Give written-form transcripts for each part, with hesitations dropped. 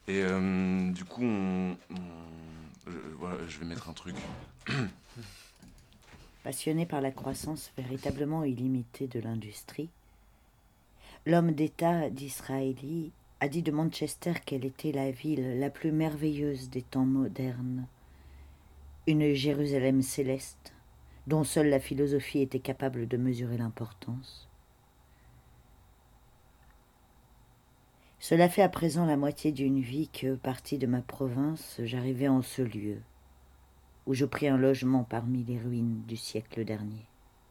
Et du coup, voilà, je vais mettre un truc. Passionné par la croissance véritablement illimitée de l'industrie, l'homme d'État d'Israëli a dit de Manchester qu'elle était la ville la plus merveilleuse des temps modernes, une Jérusalem céleste dont seule la philosophie était capable de mesurer l'importance. Cela fait à présent la moitié d'une vie que, parti de ma province, j'arrivais en ce lieu, où je pris un logement parmi les ruines du siècle dernier.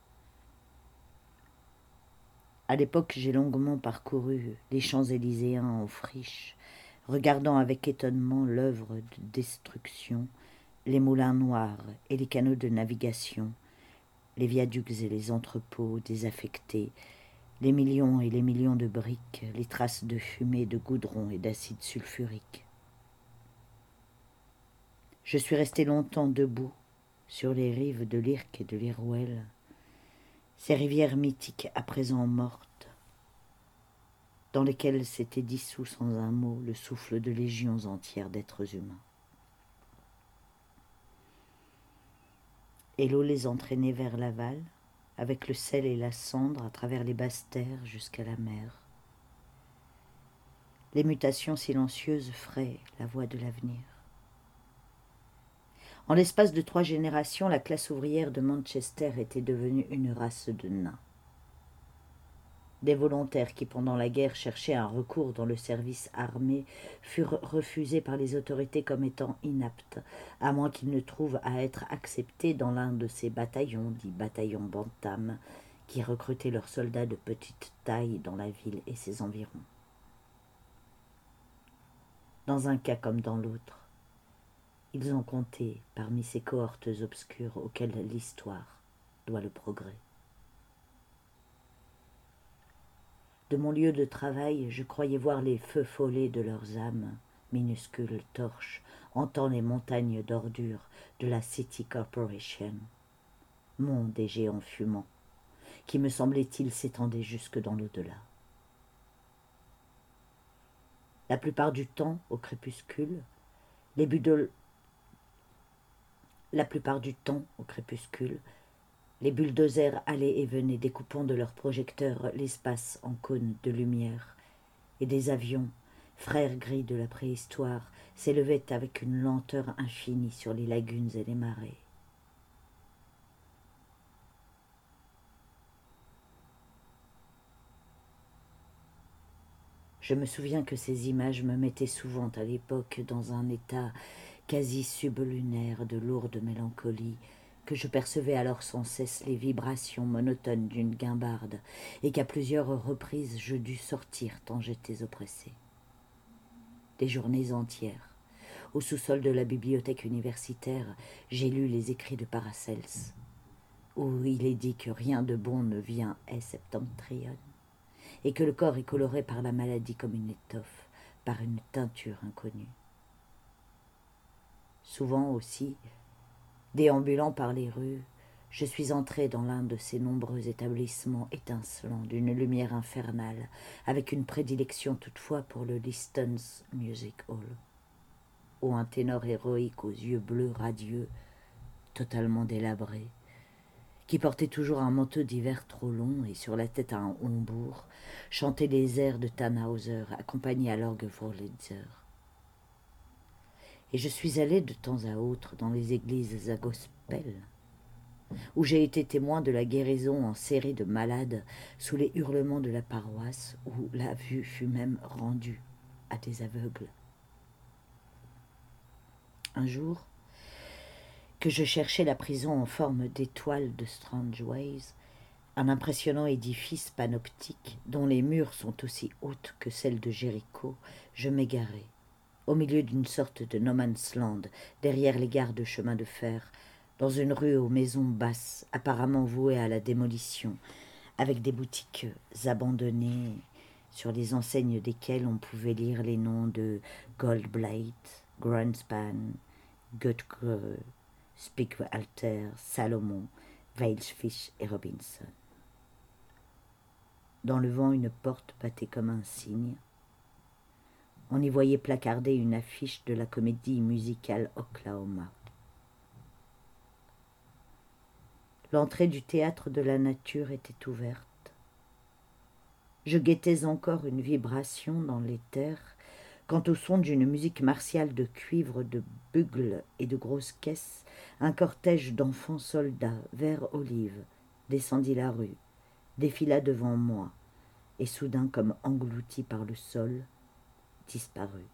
À l'époque, j'ai longuement parcouru les Champs-Élyséens en friche, regardant avec étonnement l'œuvre de destruction, les moulins noirs et les canaux de navigation, les viaducs et les entrepôts désaffectés, les millions et les millions de briques, les traces de fumée, de goudron et d'acide sulfurique. Je suis resté longtemps debout sur les rives de l'Irk et de l'Irouel, ces rivières mythiques à présent mortes, dans lesquelles s'était dissous sans un mot le souffle de légions entières d'êtres humains. Et l'eau les entraînait vers l'aval, avec le sel et la cendre à travers les basses terres jusqu'à la mer. Les mutations silencieuses fraient la voie de l'avenir. En l'espace de 3 générations, la classe ouvrière de Manchester était devenue une race de nains. Des volontaires qui, pendant la guerre, cherchaient un recours dans le service armé furent refusés par les autorités comme étant inaptes, à moins qu'ils ne trouvent à être acceptés dans l'un de ces bataillons, dits bataillons Bantam, qui recrutaient leurs soldats de petite taille dans la ville et ses environs. Dans un cas comme dans l'autre, ils ont compté parmi ces cohortes obscures auxquelles l'histoire doit le progrès. De mon lieu de travail, je croyais voir les feux follets de leurs âmes, minuscules torches, hantant les montagnes d'ordures de la City Corporation, monde des géants fumants, qui me semblait-il s'étendait jusque dans l'au-delà. La plupart du temps, au crépuscule, les bulldozers allaient et venaient, découpant de leurs projecteurs l'espace en cônes de lumière, et des avions, frères gris de la préhistoire, s'élevaient avec une lenteur infinie sur les lagunes et les marais. Je me souviens que ces images me mettaient souvent à l'époque dans un état quasi sublunaire de lourde mélancolie, que je percevais alors sans cesse les vibrations monotones d'une guimbarde, et qu'à plusieurs reprises je dus sortir tant j'étais oppressé. Des journées entières, au sous-sol de la bibliothèque universitaire, j'ai lu les écrits de Paracels, où il est dit que rien de bon ne vient est septentrion, et que le corps est coloré par la maladie comme une étoffe, par une teinture inconnue. Souvent aussi, déambulant par les rues, je suis entré dans l'un de ces nombreux établissements étincelants d'une lumière infernale, avec une prédilection toutefois pour le Liston's Music Hall, où un ténor héroïque aux yeux bleus radieux, totalement délabré, qui portait toujours un manteau d'hiver trop long et sur la tête un hombourg, chantait des airs de Tannhauser, accompagnés à l'orgue Wurlitzer. Et je suis allé de temps à autre dans les églises à gospel, où j'ai été témoin de la guérison en série de malades sous les hurlements de la paroisse, où la vue fut même rendue à des aveugles. Un jour, que je cherchais la prison en forme d'étoile de Strangeways, un impressionnant édifice panoptique dont les murs sont aussi hautes que celles de Jéricho, je m'égarai, au milieu d'une sorte de no man's land, derrière les gares de chemin de fer, dans une rue aux maisons basses, apparemment vouées à la démolition, avec des boutiques abandonnées, sur les enseignes desquelles on pouvait lire les noms de Goldblate, Grunspan, Götke, Spickwalter, Salomon, Weilsfish et Robinson. Dans le vent, une porte battait comme un cygne. On y voyait placardée une affiche de la comédie musicale Oklahoma. L'entrée du théâtre de la nature était ouverte. Je guettais encore une vibration dans l'éther quand au son d'une musique martiale de cuivre, de bugles et de grosses caisses, un cortège d'enfants soldats, vert olive, descendit la rue, défila devant moi, et soudain, comme englouti par le sol, disparut.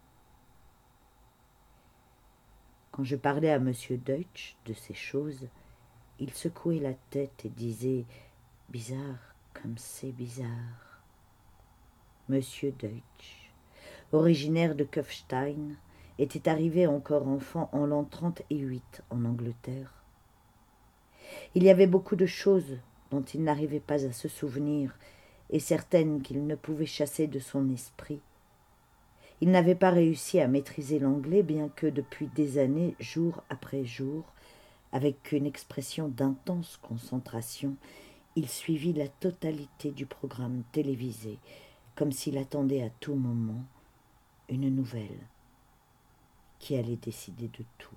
Quand je parlais à M. Deutsch de ces choses, il secouait la tête et disait « Bizarre, comme c'est bizarre ». M. Deutsch, originaire de Kufstein, était arrivé encore enfant en l'an 38 en Angleterre. Il y avait beaucoup de choses dont il n'arrivait pas à se souvenir et certaines qu'il ne pouvait chasser de son esprit. Il n'avait pas réussi à maîtriser l'anglais, bien que depuis des années, jour après jour, avec une expression d'intense concentration, il suivit la totalité du programme télévisé, comme s'il attendait à tout moment une nouvelle qui allait décider de tout.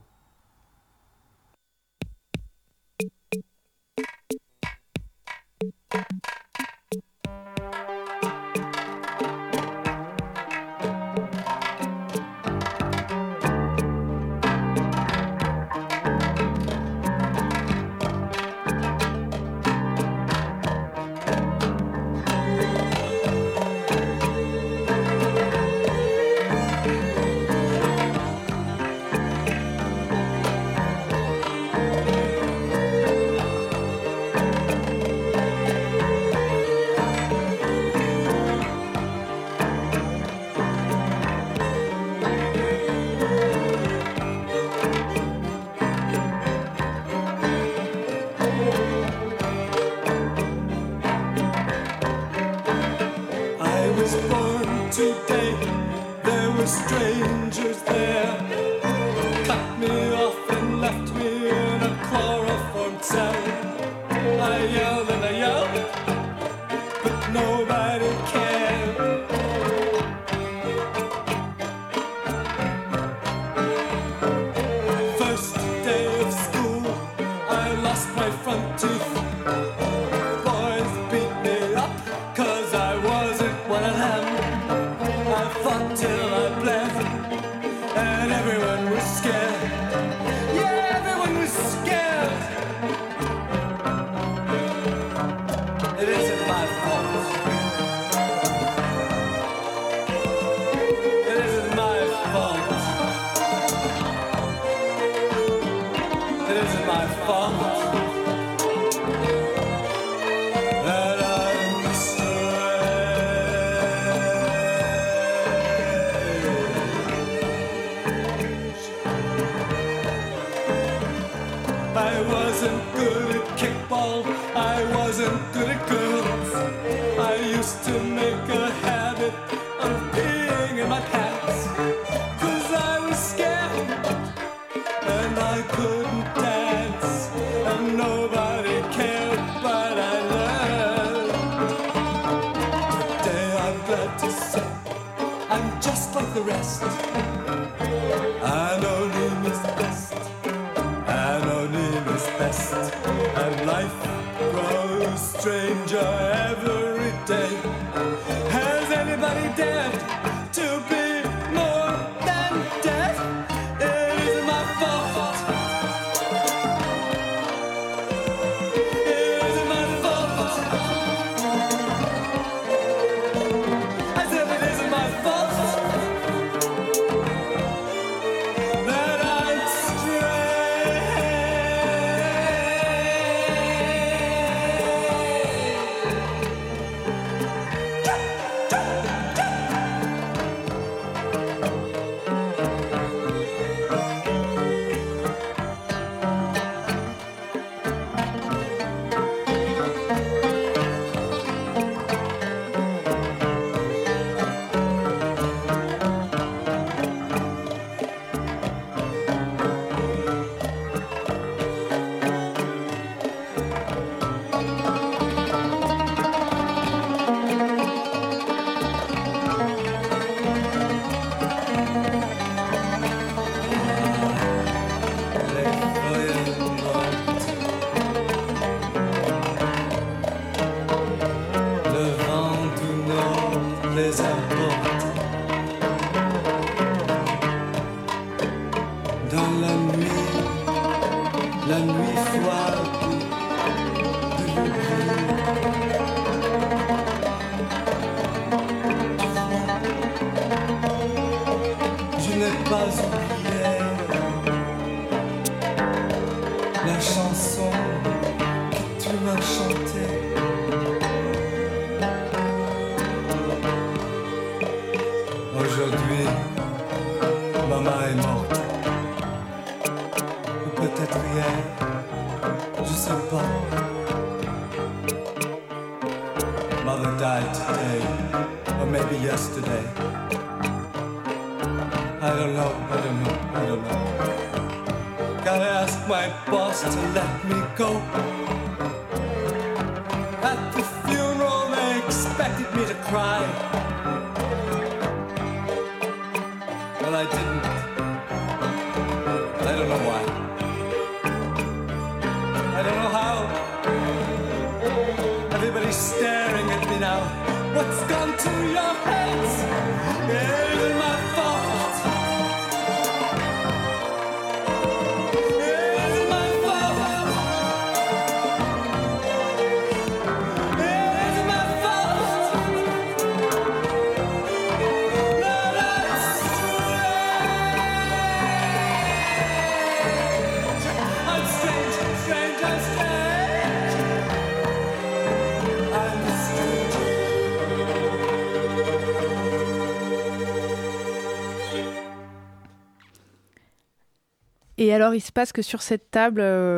Et alors, il se passe que sur cette table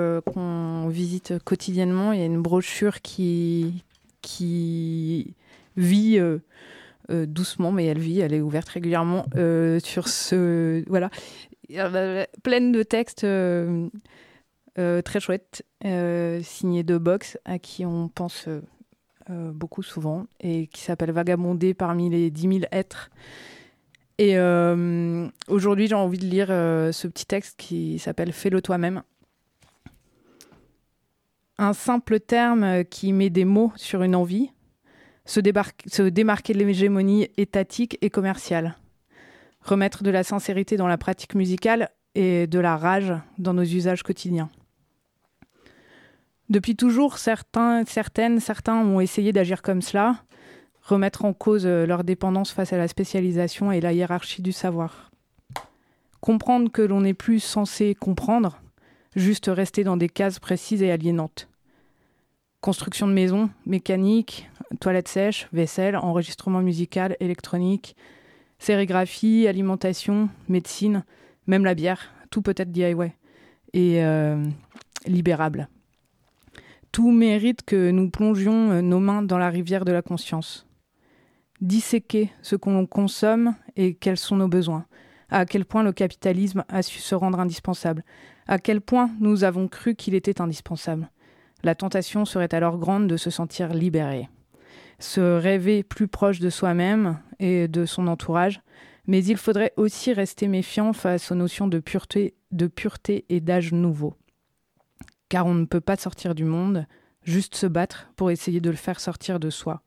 qu'on visite quotidiennement, il y a une brochure qui vit doucement, mais elle est ouverte régulièrement sur ce... Voilà, pleine de textes très chouettes, signés de Box, à qui on pense beaucoup souvent, et qui s'appelle Vagabonder parmi les 10 000 êtres. Et aujourd'hui, j'ai envie de lire ce petit texte qui s'appelle « Fais-le toi-même ». Un simple terme qui met des mots sur une envie, se démarquer de l'hégémonie étatique et commerciale, remettre de la sincérité dans la pratique musicale et de la rage dans nos usages quotidiens. Depuis toujours, certains ont essayé d'agir comme cela, remettre en cause leur dépendance face à la spécialisation et la hiérarchie du savoir. Comprendre que l'on n'est plus censé comprendre, juste rester dans des cases précises et aliénantes. Construction de maisons, mécanique, toilettes sèches, vaisselle, enregistrement musical, électronique, sérigraphie, alimentation, médecine, même la bière, tout peut être DIY et libérable. Tout mérite que nous plongions nos mains dans la rivière de la conscience. Disséquer ce qu'on consomme et quels sont nos besoins. À quel point le capitalisme a su se rendre indispensable. À quel point nous avons cru qu'il était indispensable. La tentation serait alors grande de se sentir libéré. Se rêver plus proche de soi-même et de son entourage, mais il faudrait aussi rester méfiant face aux notions de pureté et d'âge nouveau. Car on ne peut pas sortir du monde, juste se battre pour essayer de le faire sortir de soi.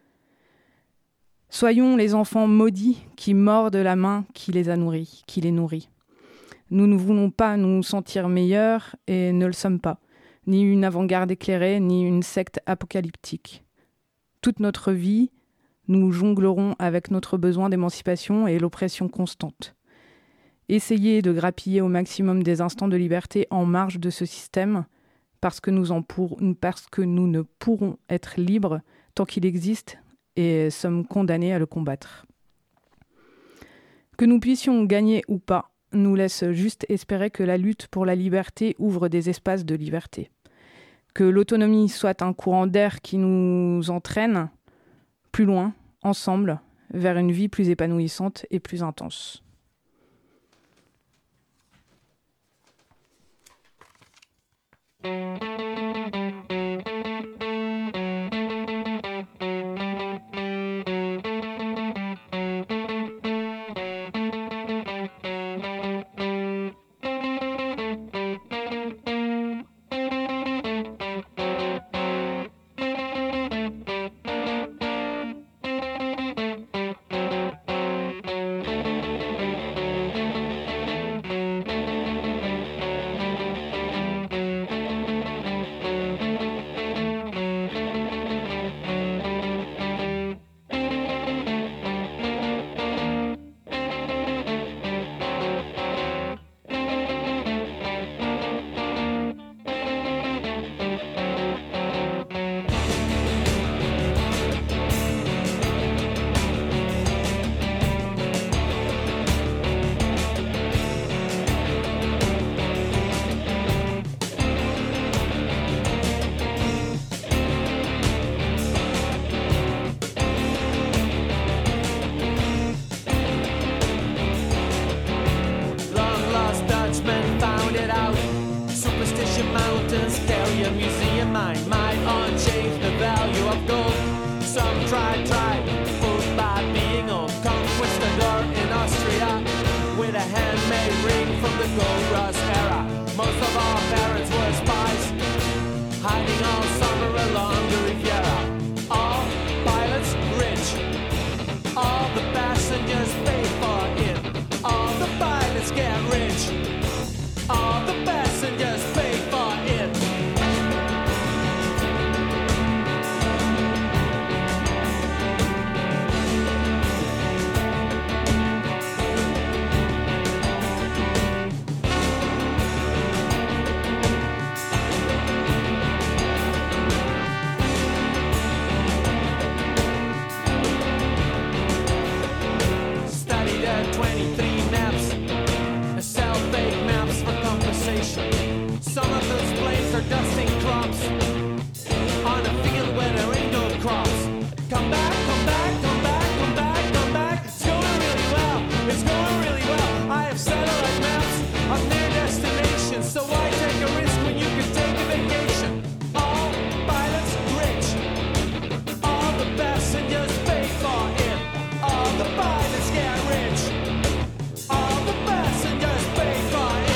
Soyons les enfants maudits qui mordent la main qui les nourrit. Nous ne voulons pas nous sentir meilleurs et ne le sommes pas, ni une avant-garde éclairée, ni une secte apocalyptique. Toute notre vie, nous jonglerons avec notre besoin d'émancipation et l'oppression constante. Essayez de grappiller au maximum des instants de liberté en marge de ce système, parce que nous ne pourrons être libres tant qu'il existe et sommes condamnés à le combattre. Que nous puissions gagner ou pas nous laisse juste espérer que la lutte pour la liberté ouvre des espaces de liberté. Que l'autonomie soit un courant d'air qui nous entraîne plus loin, ensemble, vers une vie plus épanouissante et plus intense. a museum mind might unchange the value of gold. Some tried, fooled by being old. Conquistador in Austria with a handmade ring from the gold rush era. Most of our parents were spies, hiding all summer along the Riviera. All pilots rich, all the passengers pay for it. All the pilots get rich, all the passengers pay for it. Studied at 23 maps, sell fake maps for compensation. Some of those planes are dusting crops on a field where there ain't no crops. Come back, come back, come back, come back, come back. It's going really well, it's going really well. I have satellite maps of their destinations, so why take a risk when you can take a vacation? All pilots rich, all the passengers pay for it. All the pilots get rich, all the passengers pay for it.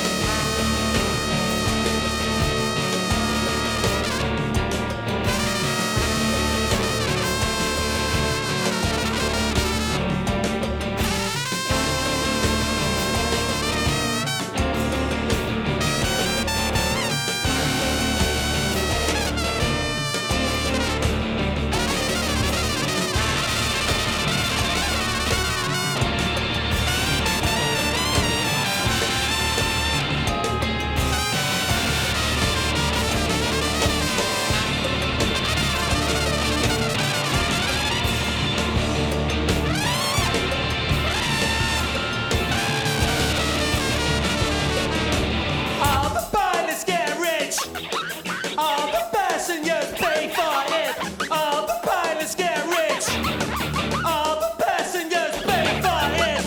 All the pilots get rich, all the passengers pay for it. All the pilots get rich, all the passengers pay for it.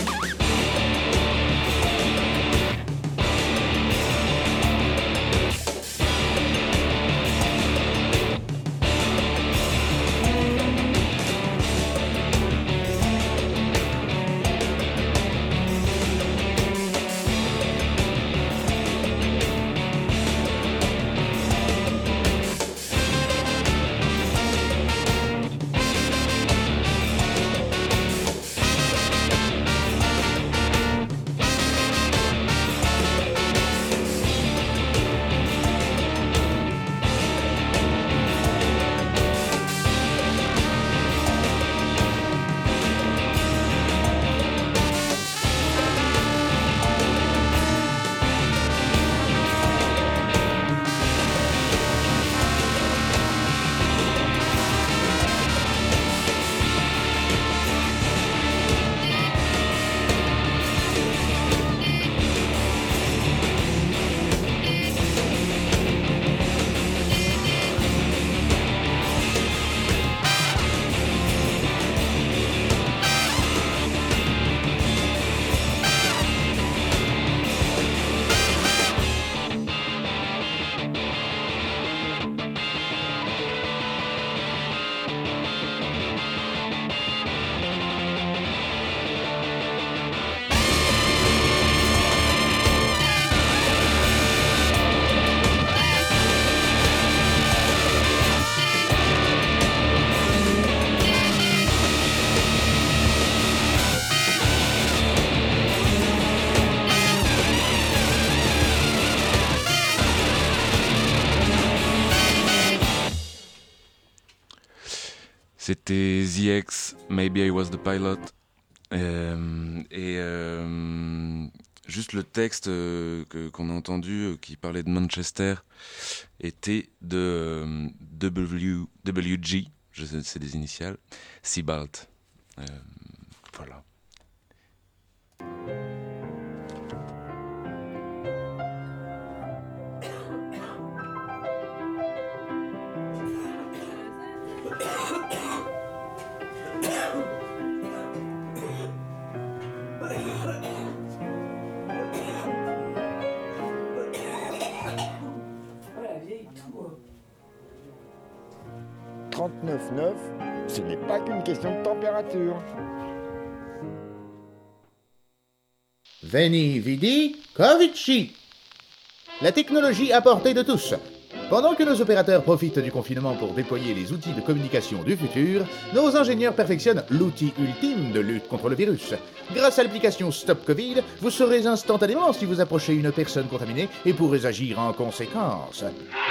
C'était The X, Maybe I Was the Pilot. Juste le texte qu'on a entendu qui parlait de Manchester était de WG, c'est des initiales, Sebald. Voilà. 39,9, ce n'est pas qu'une question de température. Veni, vidi, covici. La technologie à portée de tous. Pendant que nos opérateurs profitent du confinement pour déployer les outils de communication du futur, nos ingénieurs perfectionnent l'outil ultime de lutte contre le virus. Grâce à l'application Stop Covid, vous saurez instantanément si vous approchez une personne contaminée et pourrez agir en conséquence.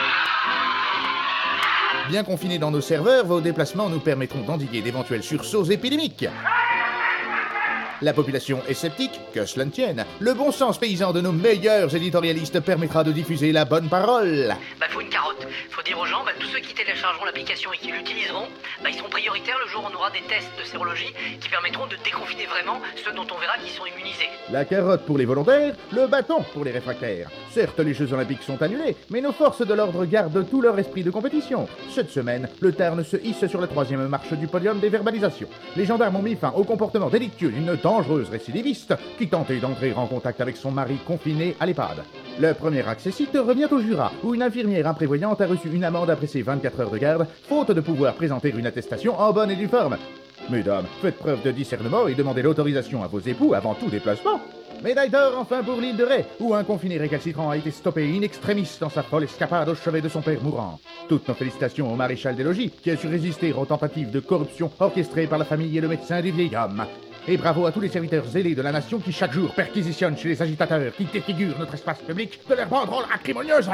Bien confinés dans nos serveurs, vos déplacements nous permettront d'endiguer d'éventuels sursauts épidémiques. La population est sceptique, que cela ne tienne. Le bon sens paysan de nos meilleurs éditorialistes permettra de diffuser la bonne parole. Faut une carotte. Faut dire aux gens, tous ceux qui téléchargeront l'application et qui l'utiliseront, ils seront prioritaires le jour où on aura des tests de sérologie qui permettront de déconfiner vraiment ceux dont on verra qu'ils sont immunisés. La carotte pour les volontaires, le bâton pour les réfractaires. Certes, les Jeux Olympiques sont annulés, mais nos forces de l'ordre gardent tout leur esprit de compétition. Cette semaine, le Tarn se hisse sur la 3e marche du podium des verbalisations. Les gendarmes ont mis fin au comportement délictueux d'une dangereuse récidiviste qui tentait d'entrer en contact avec son mari confiné à l'EHPAD. Le premier accessite revient au Jura, où une infirmière imprévoyante a reçu une amende après ses 24 heures de garde, faute de pouvoir présenter une attestation en bonne et due forme. Mesdames, faites preuve de discernement et demandez l'autorisation à vos époux avant tout déplacement. Médaille d'or enfin pour l'île de Ré, où un confiné récalcitrant a été stoppé in extremis dans sa folle escapade au chevet de son père mourant. Toutes nos félicitations au maréchal des logis, qui a su résister aux tentatives de corruption orchestrées par la famille et le médecin du vieil homme. Et bravo à tous les serviteurs zélés de la nation qui chaque jour perquisitionnent chez les agitateurs qui défigurent notre espace public de leurs banderoles acrimonieuses.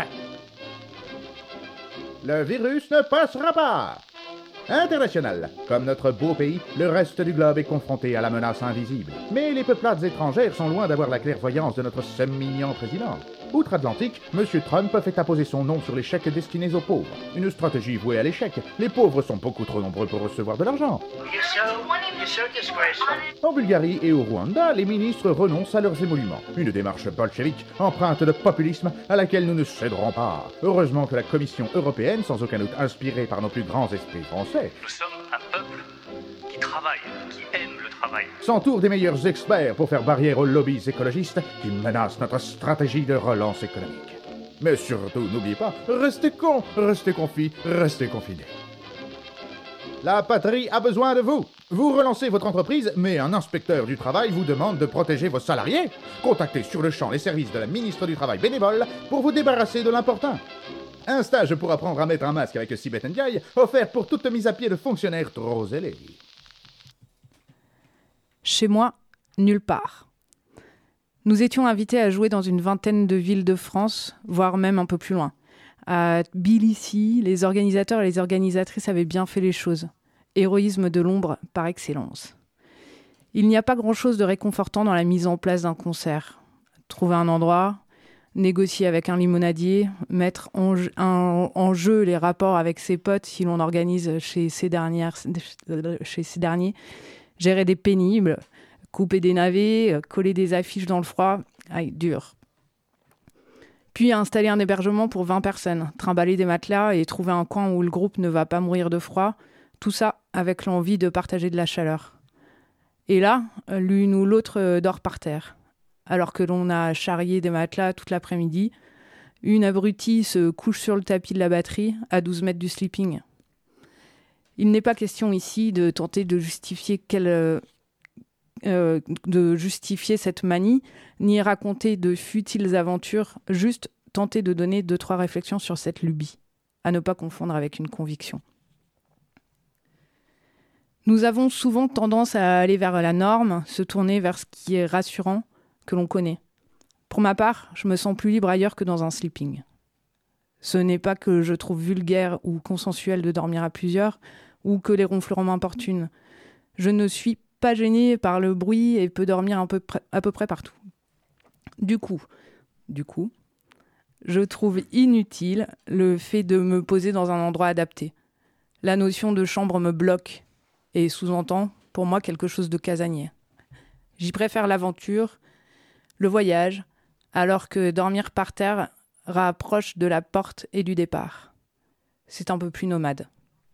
Le virus ne passera pas. International. Comme notre beau pays, le reste du globe est confronté à la menace invisible. Mais les peuplades étrangères sont loin d'avoir la clairvoyance de notre mignon président. Outre-Atlantique, M. Trump fait apposer son nom sur les chèques destinés aux pauvres. Une stratégie vouée à l'échec. Les pauvres sont beaucoup trop nombreux pour recevoir de l'argent. En Bulgarie et au Rwanda, les ministres renoncent à leurs émoluments. Une démarche bolchevique, empreinte de populisme, à laquelle nous ne céderons pas. Heureusement que la Commission européenne, sans aucun doute inspirée par nos plus grands esprits français, nous sommes un peuple qui travaille, qui aime le travail, s'entoure des meilleurs experts pour faire barrière aux lobbies écologistes qui menacent notre stratégie de relance économique. Mais surtout, n'oubliez pas, restez cons, restez confis, restez confinés. La patrie a besoin de vous. Vous relancez votre entreprise, mais un inspecteur du travail vous demande de protéger vos salariés. Contactez sur le champ les services de la ministre du Travail bénévole pour vous débarrasser de l'important. Un stage pour apprendre à mettre un masque avec Sibeth Ndiaye, offert pour toute mise à pied de fonctionnaires trop zélés. Chez moi, nulle part. Nous étions invités à jouer dans une vingtaine de villes de France, voire même un peu plus loin. À Tbilissi, les organisateurs et les organisatrices avaient bien fait les choses. Héroïsme de l'ombre par excellence. Il n'y a pas grand-chose de réconfortant dans la mise en place d'un concert. Trouver un endroit, négocier avec un limonadier, mettre en jeu les rapports avec ses potes si l'on organise chez ces derniers, gérer des pénibles, couper des navets, coller des affiches dans le froid, dur. Puis installer un hébergement pour 20 personnes, trimballer des matelas et trouver un coin où le groupe ne va pas mourir de froid, tout ça avec l'envie de partager de la chaleur. Et là, l'une ou l'autre dort par terre. Alors que l'on a charrié des matelas toute l'après-midi, une abrutie se couche sur le tapis de la batterie à 12 mètres du sleeping. Il n'est pas question ici de tenter de justifier cette manie, ni raconter de futiles aventures, juste tenter de donner 2-3 réflexions sur cette lubie, à ne pas confondre avec une conviction. Nous avons souvent tendance à aller vers la norme, se tourner vers ce qui est rassurant, que l'on connaît. Pour ma part, je me sens plus libre ailleurs que dans un sleeping. Ce n'est pas que je trouve vulgaire ou consensuel de dormir à plusieurs, ou que les ronflements m'importunent. Je ne suis pas gênée par le bruit et peux dormir à peu près partout. Du coup, je trouve inutile le fait de me poser dans un endroit adapté. La notion de chambre me bloque et sous-entend, pour moi, quelque chose de casanier. J'y préfère l'aventure, le voyage, alors que dormir par terre rapproche de la porte et du départ. C'est un peu plus nomade.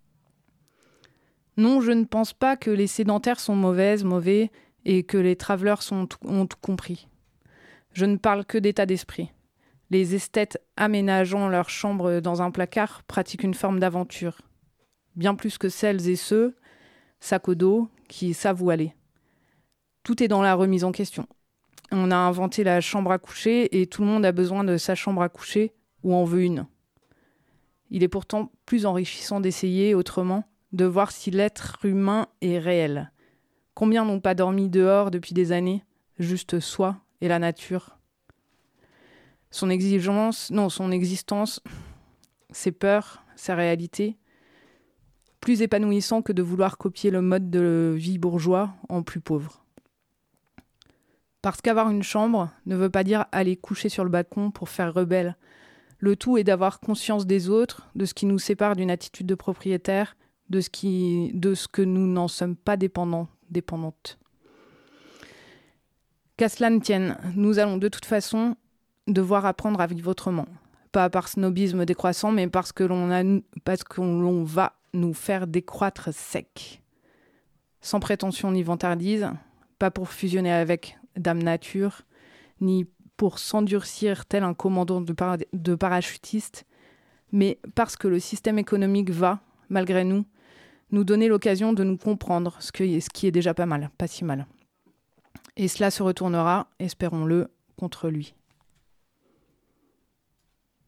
Non, je ne pense pas que les sédentaires sont mauvais, et que les travelers ont tout compris. Je ne parle que d'état d'esprit. Les esthètes aménageant leur chambre dans un placard pratiquent une forme d'aventure. bien plus que celles et ceux, sac au dos, qui savent où aller. Tout est dans la remise en question. On a inventé la chambre à coucher et tout le monde a besoin de sa chambre à coucher ou en veut une. Il est pourtant plus enrichissant d'essayer autrement, de voir si l'être humain est réel. Combien n'ont pas dormi dehors depuis des années, juste soi et la nature ? Son existence, ses peurs, sa réalité, plus épanouissant que de vouloir copier le mode de vie bourgeois en plus pauvre. Parce qu'avoir une chambre ne veut pas dire aller coucher sur le balcon pour faire rebelle. Le tout est d'avoir conscience des autres, de ce qui nous sépare d'une attitude de propriétaire, de ce que nous n'en sommes pas dépendantes. Qu'à cela ne tienne, nous allons de toute façon devoir apprendre à vivre autrement. Pas par snobisme décroissant, mais parce que l'on va nous faire décroître sec. Sans prétention ni vantardise, pas pour fusionner avec Dame Nature, ni pour s'endurcir tel un commandant de parachutiste, mais parce que le système économique va, malgré nous donner l'occasion de nous comprendre, ce qui est déjà pas si mal. Et cela se retournera, espérons-le, contre lui.